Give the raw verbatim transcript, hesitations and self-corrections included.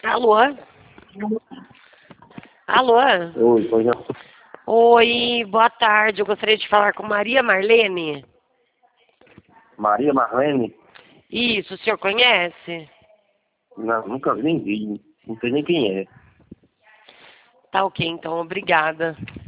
Alô? Alô? Oi, pois não. Oi, boa tarde. Eu gostaria de falar com Maria Marlene. Maria Marlene? Isso, o senhor conhece? Não, nunca vi nem vi. Não sei nem quem é. Tá ok, então, obrigada.